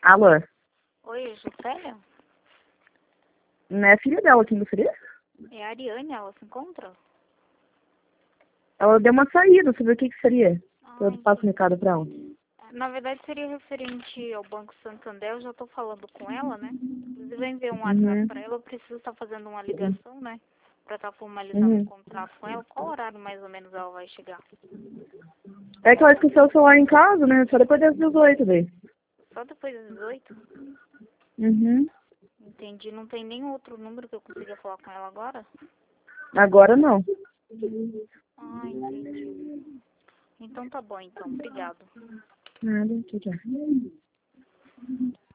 Alô? Oi, Juscelia? Não é a filha dela quem gostaria? É a Ariane, ela se encontra? Ela deu uma saída, você viu o que seria? Eu Ai, passo o recado pra ela. na verdade seria referente ao Banco Santander, eu já estou falando com ela, né? Inclusive eu enviei um WhatsApp Uhum. para ela, eu preciso estar fazendo uma ligação, né? Para estar formalizando o Uhum. contrato com ela. Qual horário mais ou menos ela vai chegar? É que ela esqueceu o celular em casa, né? Só depois das 18 daí. Só depois das 18? Uhum. Entendi. Não tem nenhum outro número que eu consiga falar com ela agora? Agora não. Ah, entendi. Então tá bom, então. Obrigado. Nada, tchau, tchau.